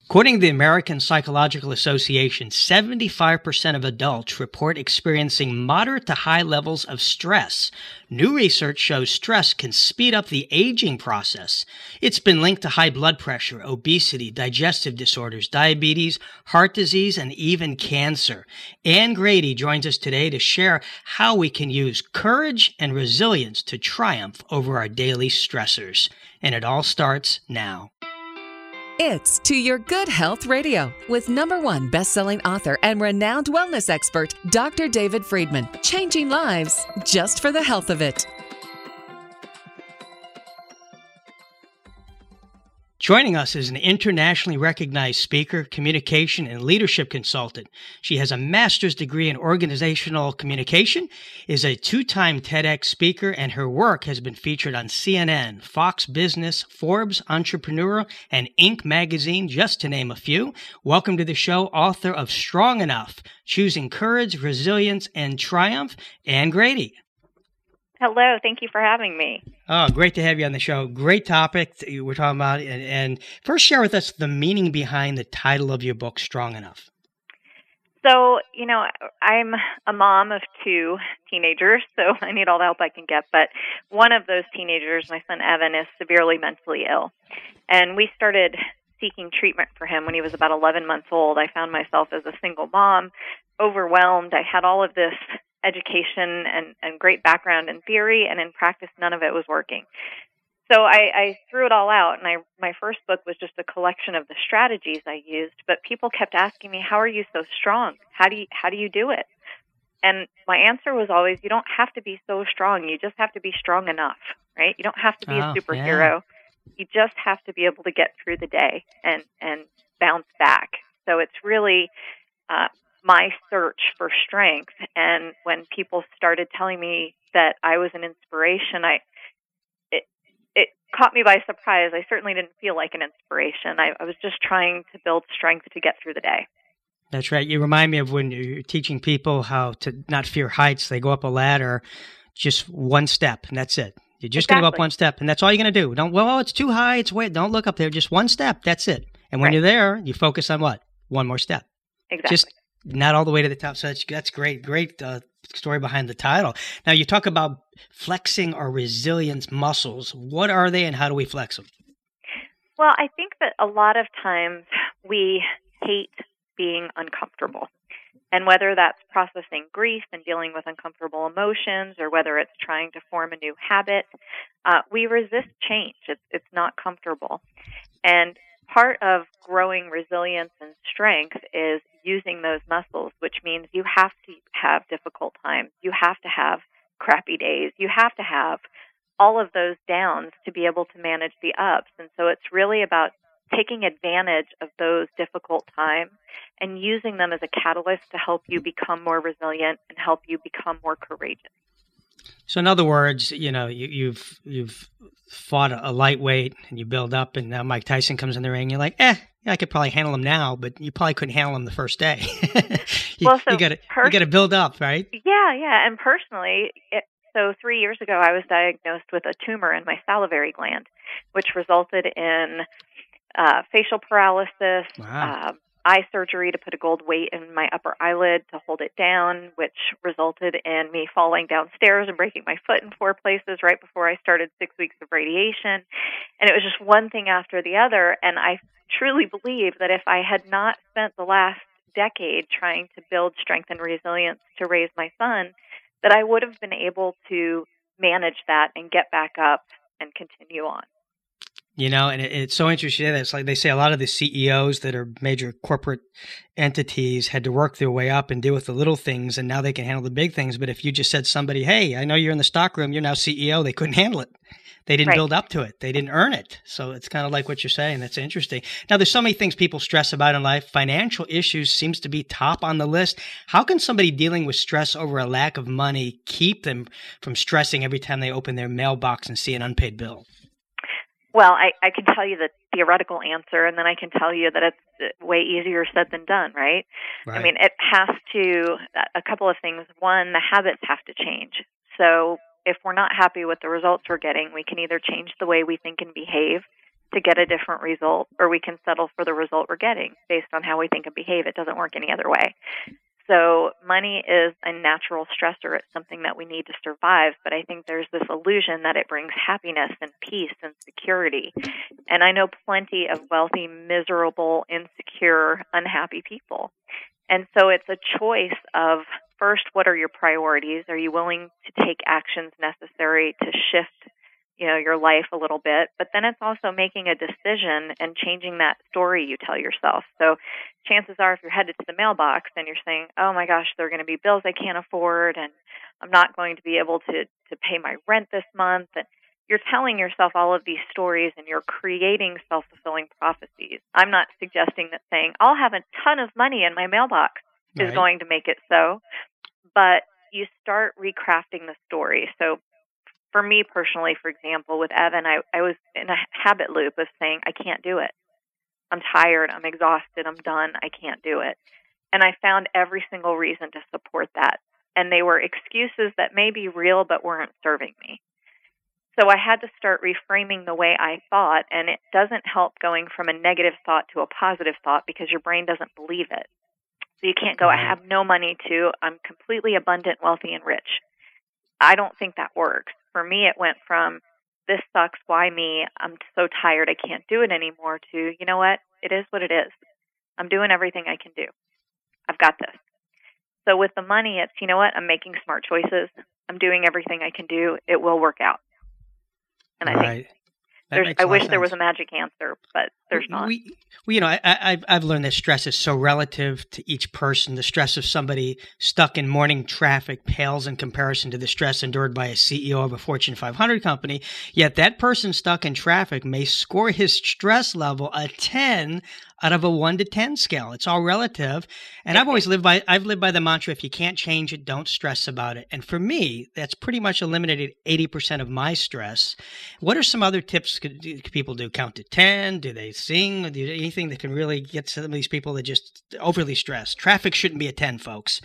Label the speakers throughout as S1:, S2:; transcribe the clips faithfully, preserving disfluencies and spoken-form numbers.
S1: According to the American Psychological Association, seventy-five percent of adults report experiencing moderate to high levels of stress. New research shows stress can speed up the aging process. It's been linked to high blood pressure, obesity, digestive disorders, diabetes, heart disease, and even cancer. Ann Grady joins us today to share how we can use courage and resilience to triumph over our daily stressors. And it all starts now.
S2: It's To Your Good Health Radio with number one best-selling author and renowned wellness expert, Doctor David Friedman. Changing lives just for the health of it.
S1: Joining us is an internationally recognized speaker, communication, and leadership consultant. She has a master's degree in organizational communication, is a two-time TEDx speaker, and her work has been featured on C N N, Fox Business, Forbes, Entrepreneur, and Inc magazine, just to name a few. Welcome to the show, author of Strong Enough, Choosing Courage, Resilience, and Triumph, Ann Grady.
S3: Hello. Thank you for having me.
S1: Oh, great to have you on the show. Great topic that you were talking about. And, and first, share with us the meaning behind the title of your book, Strong Enough.
S3: So, you know, I'm a mom of two teenagers, so I need all the help I can get. But one of those teenagers, my son Evan, is severely mentally ill. And we started seeking treatment for him when he was about eleven months old. I found myself as a single mom, overwhelmed. I had all of this education and, and great background in theory, and in practice, none of it was working. So I, I threw it all out, and I, my first book was just a collection of the strategies I used, but people kept asking me, how are you so strong? How do you, how do you do it? And my answer was always, you don't have to be so strong. You just have to be strong enough, right? You don't have to be
S1: oh,
S3: a superhero. Yeah. You just have to be able to get through the day and, and bounce back. So it's really uh, my search for strength. And when people started telling me that I was an inspiration, I it it caught me by surprise. I certainly didn't feel like an inspiration. I, I was just trying to build strength to get through the day.
S1: That's right. You remind me of when you're teaching people how to not fear heights. They go up a ladder, just one step, and that's it. You're just exactly. going to go up one step, and that's all you're going to do. Don't, well, it's too high. It's way. Don't look up there. Just one step. That's it. And when right. you're there, you focus on what? One more step.
S3: Exactly.
S1: Just not all the way to the top. So that's, that's great. Great uh, story behind the title. Now, you talk about flexing our resilience muscles. What are they and how do we flex them?
S3: Well, I think that a lot of times we hate being uncomfortable. And whether that's processing grief and dealing with uncomfortable emotions, or whether it's trying to form a new habit, uh, we resist change. It's, it's not comfortable. And part of growing resilience and strength is using those muscles, which means you have to have difficult times. You have to have crappy days. You have to have all of those downs to be able to manage the ups. And so it's really about taking advantage of those difficult times and using them as a catalyst to help you become more resilient and help you become more courageous.
S1: So in other words, you know, you, you've you've fought a lightweight and you build up, and now Mike Tyson comes in the ring. You're like, eh, yeah, I could probably handle him now, but you probably couldn't handle him the first day. you,
S3: well, so
S1: you got to
S3: pers-
S1: you got to build up, right?
S3: Yeah, yeah. And personally, it, so three years ago, I was diagnosed with a tumor in my salivary gland, which resulted in uh, facial paralysis.
S1: Wow.
S3: Uh, eye surgery to put a gold weight in my upper eyelid to hold it down, which resulted in me falling downstairs and breaking my foot in four places right before I started six weeks of radiation. And it was just one thing after the other. And I truly believe that if I had not spent the last decade trying to build strength and resilience to raise my son, that I would have been able to manage that and get back up and continue on.
S1: You know, and it, it's so interesting that it's like they say a lot of the C E Os that are major corporate entities had to work their way up and deal with the little things, and now they can handle the big things. But if you just said somebody, hey, I know you're in the stockroom, you're now C E O, they couldn't handle it. They didn't
S3: right.
S1: build up to it. They didn't earn it. So it's kind of like what you're saying. That's interesting. Now, there's so many things people stress about in life. Financial issues seems to be top on the list. How can somebody dealing with stress over a lack of money keep them from stressing every time they open their mailbox and see an unpaid bill?
S3: Well, I, I can tell you the theoretical answer, and then I can tell you that it's way easier said than done, right?
S1: right?
S3: I mean, it has to, a couple of things. One, the habits have to change. So if we're not happy with the results we're getting, we can either change the way we think and behave to get a different result, or we can settle for the result we're getting based on how we think and behave. It doesn't work any other way. So money is a natural stressor. It's something that we need to survive, but I think there's this illusion that it brings happiness and peace and security. And I know plenty of wealthy, miserable, insecure, unhappy people. And so it's a choice of, first, what are your priorities? Are you willing to take actions necessary to shift, you know, your life a little bit? But then it's also making a decision and changing that story you tell yourself. So chances are, if you're headed to the mailbox and you're saying, oh my gosh, there are going to be bills I can't afford, and I'm not going to be able to, to pay my rent this month, and you're telling yourself all of these stories and you're creating self-fulfilling prophecies. I'm not suggesting that saying, I'll have a ton of money in my mailbox is
S1: Right.
S3: going to make it so, but you start recrafting the story. So for me personally, for example, with Evan, I, I was in a habit loop of saying, I can't do it. I'm tired, I'm exhausted, I'm done, I can't do it. And I found every single reason to support that. And they were excuses that may be real but weren't serving me. So I had to start reframing the way I thought, and it doesn't help going from a negative thought to a positive thought because your brain doesn't believe it. So you can't go, I have no money, to I'm completely abundant, wealthy, and rich. I don't think that works. For me, it went from, this sucks, why me? I'm so tired, I can't do it anymore, to, you know what? It is what it is. I'm doing everything I can do. I've got this. So with the money, it's, you know what? I'm making smart choices. I'm doing everything I can do. It will work out. And I
S1: Right.
S3: think
S1: That
S3: there's,
S1: makes
S3: I
S1: a lot
S3: wish
S1: of
S3: there was
S1: sense.
S3: a magic answer, but there's not.
S1: We, we, you know, I, I, I've- I've learned that stress is so relative to each person. The stress of somebody stuck in morning traffic pales in comparison to the stress endured by a C E O of a Fortune five hundred company. Yet that person stuck in traffic may score his stress level a ten out of a one to ten scale. It's all relative. And I've always lived by, I've lived by the mantra, if you can't change it, don't stress about it. And for me, that's pretty much eliminated eighty percent of my stress. What are some other tips could, could people do? Count to ten? Do they sing? Do you, anything that can really get some of these people that just overly stressed? Traffic shouldn't be a ten, folks.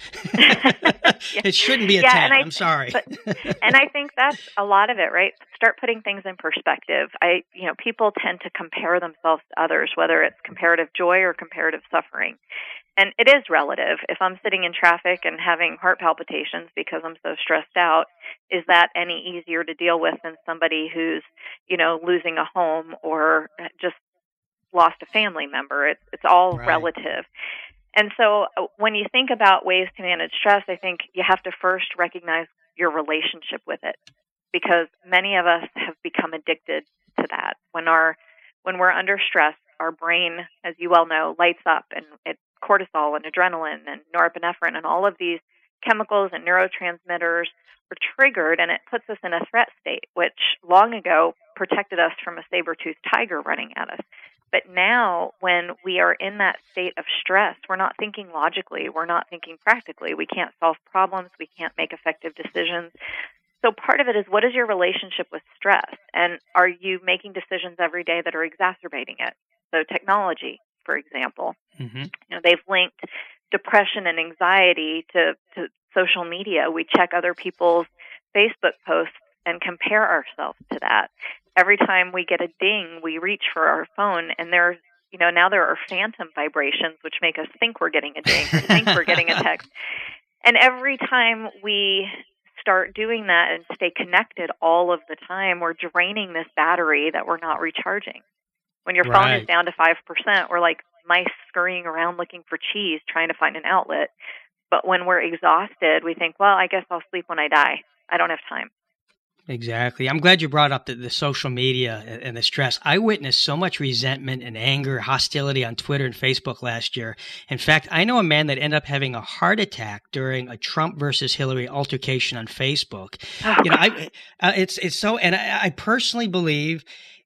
S1: It shouldn't be a
S3: Yeah,
S1: ten.
S3: and I-
S1: I'm sorry.
S3: but- And I think that's a lot of it, right? Start putting things in perspective. I, you know, people tend to compare themselves to others, whether it's comparative joy or comparative suffering. And it is relative. If I'm sitting in traffic and having heart palpitations because I'm so stressed out, is that any easier to deal with than somebody who's, you know, losing a home or just lost a family member? It's, it's all
S1: Right.
S3: relative. And so uh, when you think about ways to manage stress, I think you have to first recognize your relationship with it, because many of us have become addicted to that. When our when we're under stress, our brain, as you well know, lights up, and it cortisol and adrenaline and norepinephrine and all of these chemicals and neurotransmitters are triggered, and it puts us in a threat state, which long ago protected us from a saber-toothed tiger running at us. But now, when we are in that state of stress, we're not thinking logically, we're not thinking practically. We can't solve problems, we can't make effective decisions. So part of it is, what is your relationship with stress? And are you making decisions every day that are exacerbating it? So technology, for example,
S1: Mm-hmm.
S3: you know, they've linked depression and anxiety to, to social media. We check other people's Facebook posts and compare ourselves to that. Every time we get a ding, we reach for our phone, and there's, you know, now there are phantom vibrations which make us think we're getting a ding or think we're getting a text. And every time we start doing that and stay connected all of the time, we're draining this battery that we're not recharging. When your phone
S1: Right.
S3: is down to five percent, we're like mice scurrying around looking for cheese, trying to find an outlet. But when we're exhausted, we think, well, I guess I'll sleep when I die. I don't have time.
S1: Exactly. I'm glad you brought up the, the social media and, and the stress. I witnessed so much resentment and anger, hostility on Twitter and Facebook last year. In fact, I know a man that ended up having a heart attack during a Trump versus Hillary altercation on Facebook.
S3: Oh,
S1: You know, I, uh, it's, it's so, and I, I personally believe,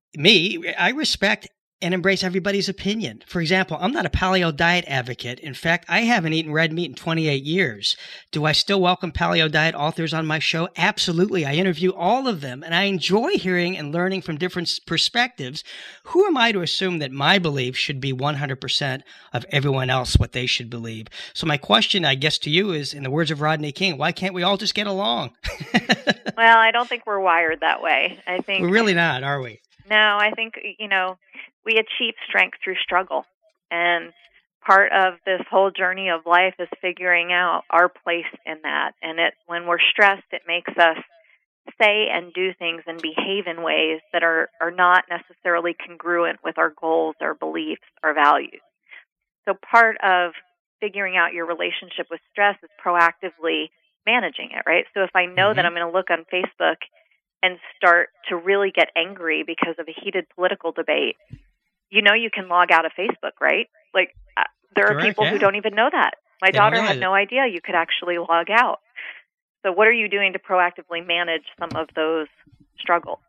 S1: me, I respect and embrace everybody's opinion. For example, I'm not a paleo diet advocate. In fact, I haven't eaten red meat in twenty-eight years. Do I still welcome paleo diet authors on my show? Absolutely. I interview all of them, and I enjoy hearing and learning from different perspectives. Who am I to assume that my belief should be one hundred percent of everyone else what they should believe? So my question, I guess, to you is, in the words of Rodney King, why can't we all just get along?
S3: well, I don't think we're wired that way. I think
S1: We're really not, are we?
S3: No, I think, you know, we achieve strength through struggle. And part of this whole journey of life is figuring out our place in that. And it, when we're stressed, it makes us say and do things and behave in ways that are, are not necessarily congruent with our goals, our beliefs, our values. So part of figuring out your relationship with stress is proactively managing it, right? So if I know mm-hmm. that I'm going to look on Facebook and start to really get angry because of a heated political debate, you know you can log out of Facebook, right? Like, uh, there are
S1: Correct,
S3: people
S1: yeah.
S3: who don't even know that. My
S1: They
S3: daughter
S1: don't
S3: had
S1: know
S3: no idea you could actually log out. So what are you doing to proactively manage some of those struggles?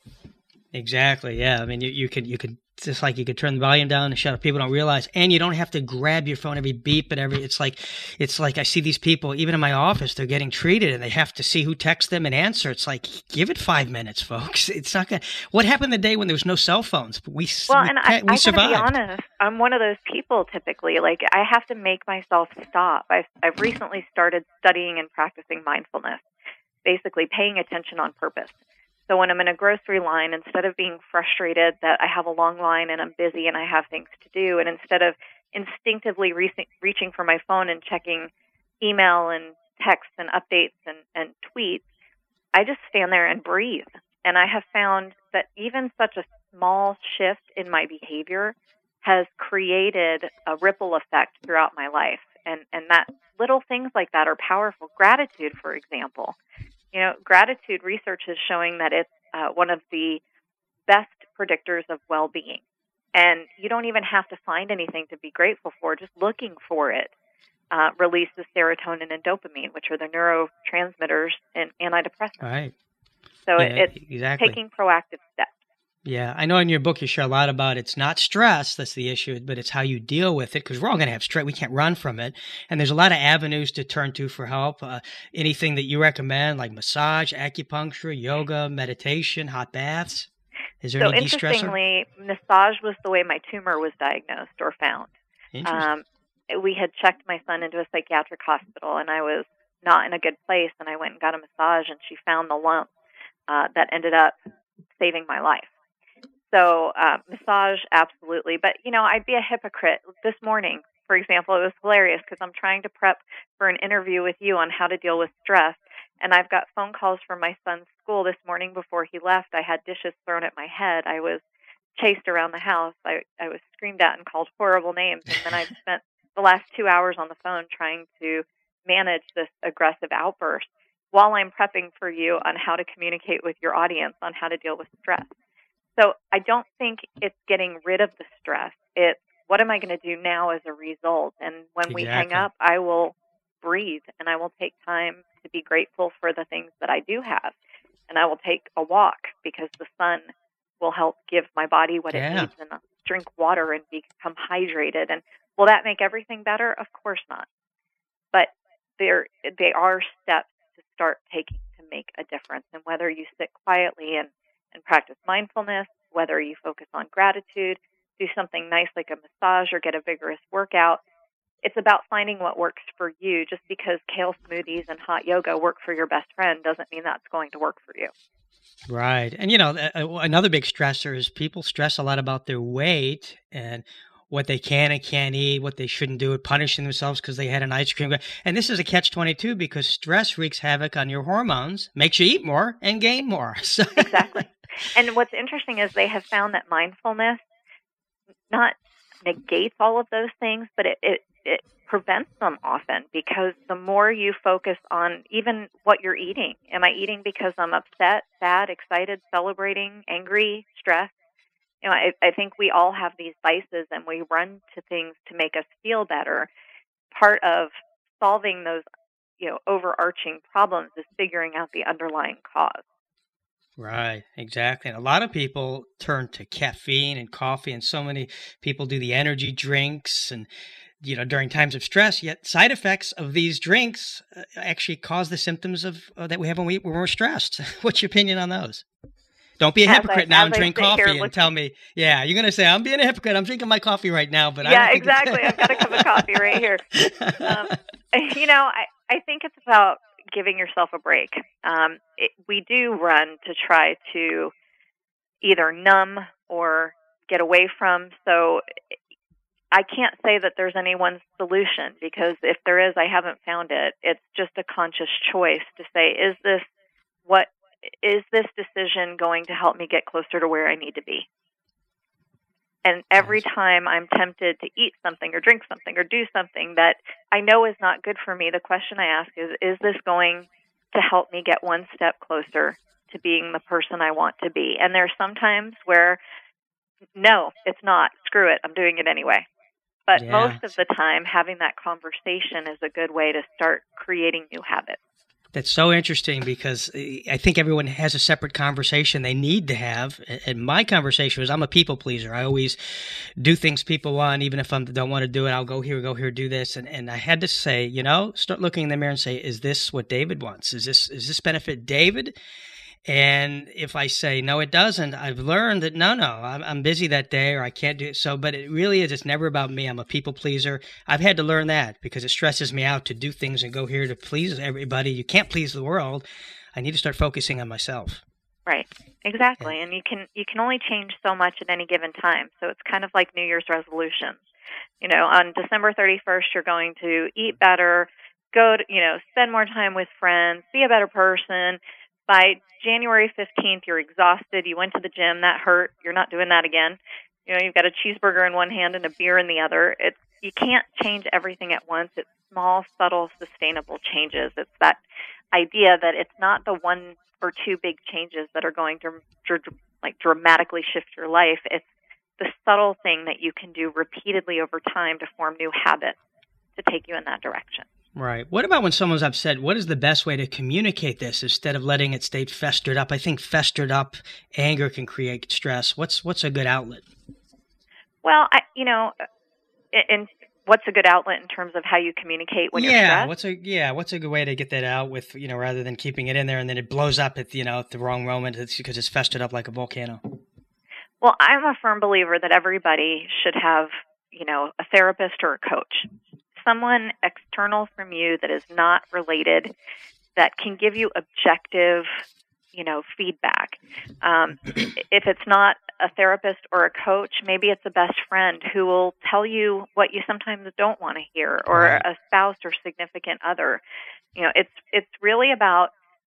S1: Exactly. Yeah. I mean, you, you could, you could, just like you could turn the volume down and shut up. People don't realize, and you don't have to grab your phone every beep and every, it's like, it's like I see these people, even in my office, they're getting treated and they have to see who texts them and answer. It's like, give it five minutes, folks. It's not going to, what happened the day when there was no cell phones? We,
S3: well,
S1: we,
S3: and I,
S1: we
S3: I
S1: survived.
S3: gotta be honest, I'm one of those people typically, like I have to make myself stop. I've, I've recently started studying and practicing mindfulness, basically paying attention on purpose. So when I'm in a grocery line, instead of being frustrated that I have a long line and I'm busy and I have things to do, and instead of instinctively re- reaching for my phone and checking email and texts and updates and, and tweets, I just stand there and breathe. And I have found that even such a small shift in my behavior has created a ripple effect throughout my life. And, and that little things like that are powerful. Gratitude, for example. You know, gratitude research is showing that it's uh, one of the best predictors of well-being. And you don't even have to find anything to be grateful for. Just looking for it uh, releases serotonin and dopamine, which are the neurotransmitters in antidepressants.
S1: Right.
S3: So
S1: yeah,
S3: it's
S1: exactly.
S3: taking proactive steps.
S1: Yeah, I know in your book you share a lot about it's not stress that's the issue, but it's how you deal with it, because we're all going to have stress. We can't run from it. And there's a lot of avenues to turn to for help. Uh, anything that you recommend, like massage, acupuncture, yoga, meditation, hot baths? Is there
S3: so
S1: any de-stressor?
S3: Interestingly, massage was the way my tumor was diagnosed or found. Um, we had checked my son into a psychiatric hospital, and I was not in a good place, and I went and got a massage, and she found the lump uh, that ended up saving my life. So uh, massage, absolutely. But, you know, I'd be a hypocrite. This morning, for example, it was hilarious because I'm trying to prep for an interview with you on how to deal with stress. And I've got phone calls from my son's school this morning before he left. I had dishes thrown at my head. I was chased around the house. I, I was screamed at and called horrible names. And then I spent the last two hours on the phone trying to manage this aggressive outburst while I'm prepping for you on how to communicate with your audience on how to deal with stress. So I don't think it's getting rid of the stress. It's what am I going to do now as a result? And when
S1: Exactly.
S3: we hang up, I will breathe and I will take time to be grateful for the things that I do have. And I will take a walk because the sun will help give my body what
S1: yeah.
S3: it needs, and drink water and become hydrated. And will that make everything better? Of course not. But there, they are steps to start taking to make a difference. And whether you sit quietly and and practice mindfulness, whether you focus on gratitude, do something nice like a massage or get a vigorous workout, it's about finding what works for you. Just because kale smoothies and hot yoga work for your best friend doesn't mean that's going to work for you.
S1: Right. And, you know, another big stressor is people stress a lot about their weight and what they can and can't eat, what they shouldn't do, punishing themselves because they had an ice cream. And this is a catch twenty-two because stress wreaks havoc on your hormones, makes you eat more and gain more. So
S3: exactly. And what's interesting is they have found that mindfulness not negates all of those things, but it, it, it prevents them often, because the more you focus on even what you're eating. Am I eating because I'm upset, sad, excited, celebrating, angry, stressed? You know, I, I think we all have these vices and we run to things to make us feel better. Part of solving those, you know, overarching problems is figuring out the underlying cause.
S1: Right, exactly. And a lot of people turn to caffeine and coffee, and so many people do the energy drinks and, you know, during times of stress, yet side effects of these drinks uh, actually cause the symptoms of uh, that we have when, we, when we're stressed. What's your opinion on those? Don't be a
S3: as
S1: hypocrite
S3: I,
S1: now and
S3: I
S1: drink coffee and
S3: look-
S1: tell me, yeah, you're going to say, I'm being a hypocrite. I'm drinking my coffee right now. But I
S3: yeah,
S1: don't think
S3: exactly. I've got a cup of coffee right here. Um, you know, I, I think it's about giving yourself a break. Um, it, we do run to try to either numb or get away from. So I can't say that there's any one solution, because if there is, I haven't found it. It's just a conscious choice to say, is this what is this decision going to help me get closer to where I need to be? And every time I'm tempted to eat something or drink something or do something that I know is not good for me, the question I ask is, is this going to help me get one step closer to being the person I want to be? And there's sometimes where, no, it's not. Screw it. I'm doing it anyway. But
S1: Yeah.
S3: most of the time, having that conversation is a good way to start creating new habits.
S1: That's so interesting, because I think everyone has a separate conversation they need to have. And my conversation was, I'm a people pleaser. I always do things people want. Even if I don't want to do it, I'll go here, go here, do this. And and I had to say, you know, start looking in the mirror and say, is this what David wants? Is this, is this benefit David? And if I say, no, it doesn't, I've learned that, no, no, I'm, I'm busy that day, or I can't do it. So, but it really is, it's never about me. I'm a people pleaser. I've had to learn that, because it stresses me out to do things and go here to please everybody. You can't please the world. I need to start focusing on myself.
S3: Right. Exactly. And you can you can only change so much at any given time. So it's kind of like New Year's resolutions. You know, on December thirty-first, you're going to eat better, go to, you know, spend more time with friends, be a better person. By January fifteenth, you're exhausted. You went to the gym. That hurt. You're not doing that again. You know, you've got a cheeseburger in one hand and a beer in the other. It's, you can't change everything at once. It's small, subtle, sustainable changes. It's that idea that it's not the one or two big changes that are going to, to like dramatically shift your life. It's the subtle thing that you can do repeatedly over time to form new habits to take you in that direction.
S1: Right. What about when someone's upset? What is the best way to communicate this instead of letting it stay festered up? I think festered up anger can create stress. What's what's a good outlet?
S3: Well, I, you know, and what's a good outlet in terms of how you communicate when
S1: yeah,
S3: you're stressed?
S1: what's a yeah, what's a good way to get that out with, you know, rather than keeping it in there and then it blows up at, you know, at the wrong moment, it's because it's festered up like a volcano.
S3: Well, I'm a firm believer that everybody should have, you know, a therapist or a coach. Someone external from you that is not related, that can give you objective, you know, feedback. Um, if it's not a therapist or a coach, maybe it's a best friend who will tell you what you sometimes don't want to hear, or
S1: Right.
S3: a spouse or significant other. You know, it's it's really about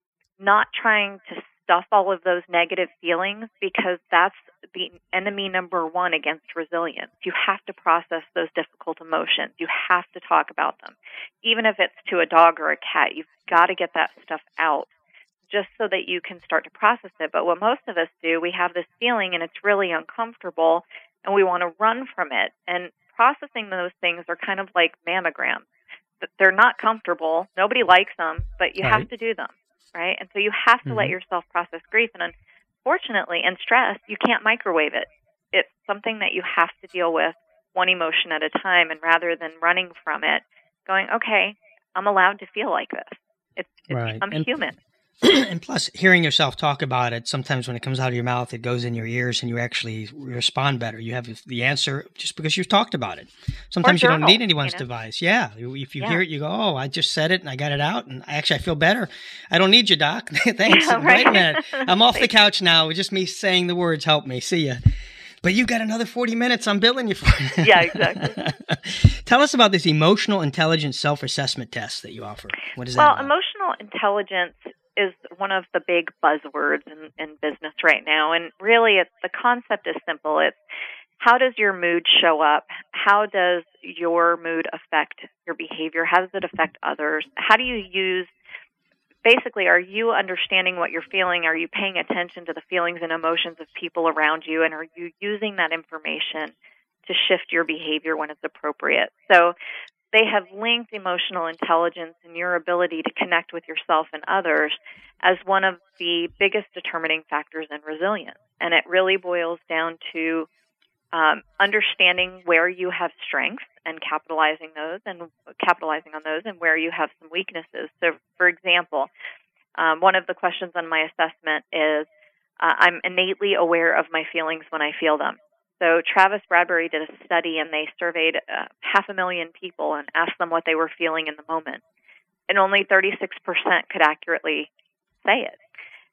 S3: not trying to stuff all of those negative feelings, because that's the enemy number one against resilience. You have to process those difficult emotions. You have to talk about them. Even if it's to a dog or a cat, you've got to get that stuff out just so that you can start to process it. But what most of us do, we have this feeling and it's really uncomfortable and we want to run from it. And processing those things are kind of like mammograms. They're not comfortable. Nobody likes them, but you
S1: Right.
S3: have to do them. Right? And so you have to
S1: Mhm.
S3: let yourself process grief. And unfortunately, in stress, you can't microwave it. It's something that you have to deal with one emotion at a time. And rather than running from it, going, okay, I'm allowed to feel like this. It's, it's
S1: Right.
S3: I'm
S1: And-
S3: human.
S1: And plus, hearing yourself talk about it, sometimes when it comes out of your mouth, it goes in your ears and you actually respond better. You have the answer just because you've talked about it. Sometimes you don't
S3: journal,
S1: need anyone's
S3: you know?
S1: advice. Yeah. If you
S3: Yeah.
S1: hear it, you go, oh, I just said it and I got it out. And I actually, I feel better. I don't need you, doc. Thanks.
S3: Yeah,
S1: Wait
S3: right.
S1: a minute. I'm off the couch now. Just me saying the words help me. See ya. But you got another forty minutes I'm billing you for.
S3: Yeah, exactly.
S1: Tell us about this emotional intelligence self-assessment test that you offer. What is that
S3: Well,
S1: about?
S3: emotional intelligence is one of the big buzzwords in, in business right now. And really, it's, the concept is simple. It's how does your mood show up? How does your mood affect your behavior? How does it affect others? How do you use, basically, are you understanding what you're feeling? Are you paying attention to the feelings and emotions of people around you? And are you using that information to shift your behavior when it's appropriate? So they have linked emotional intelligence and your ability to connect with yourself and others as one of the biggest determining factors in resilience. And it really boils down to um, understanding where you have strengths and capitalizing those and capitalizing on those, and where you have some weaknesses. So, for example, um, one of the questions on my assessment is, uh, I'm innately aware of my feelings when I feel them. So Travis Bradbury did a study, and they surveyed uh, half a million people and asked them what they were feeling in the moment. And only thirty-six percent could accurately say it.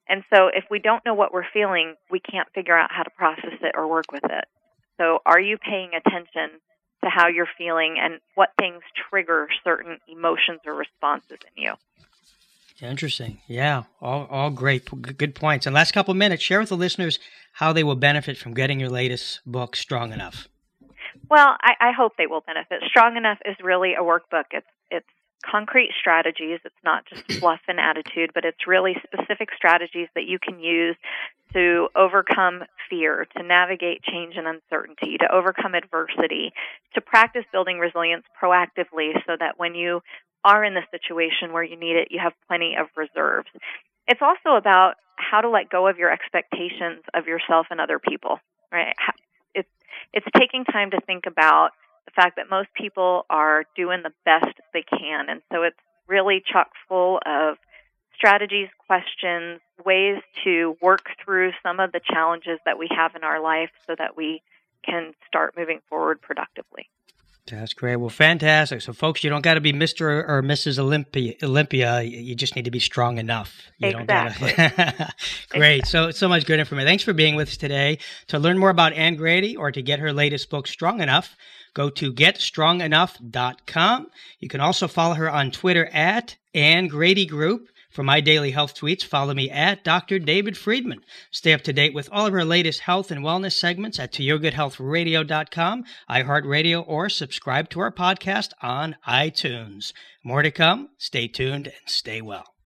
S3: And so if we don't know what we're feeling, we can't figure out how to process it or work with it. So are you paying attention to how you're feeling and what things trigger certain emotions or responses in you?
S1: Interesting. Yeah, all all great, good points. And last couple of minutes, share with the listeners how they will benefit from getting your latest book, Strong Enough.
S3: Well, I, I hope they will benefit. Strong Enough is really a workbook. It's it's concrete strategies. It's not just fluff and attitude, but it's really specific strategies that you can use to overcome fear, to navigate change and uncertainty, to overcome adversity, to practice building resilience proactively so that when you are in the situation where you need it, you have plenty of reserves. It's also about how to let go of your expectations of yourself and other people, right? It's, it's taking time to think about the fact that most people are doing the best they can. And so it's really chock full of strategies, questions, ways to work through some of the challenges that we have in our life so that we can start moving forward productively.
S1: That's great. Well, fantastic. So, folks, you don't got to be Mister or Missus Olympia. Olympia. You just need to be strong enough. You
S3: exactly.
S1: Don't gotta... Great. So, so much good information. Thanks for being with us today. To learn more about Ann Grady or to get her latest book, Strong Enough, go to get strong enough dot com. You can also follow her on Twitter at Ann Grady Group. For my daily health tweets, follow me at Doctor David Friedman. Stay up to date with all of our latest health and wellness segments at to your good health radio dot com, iHeartRadio, or subscribe to our podcast on iTunes. More to come. Stay tuned and stay well.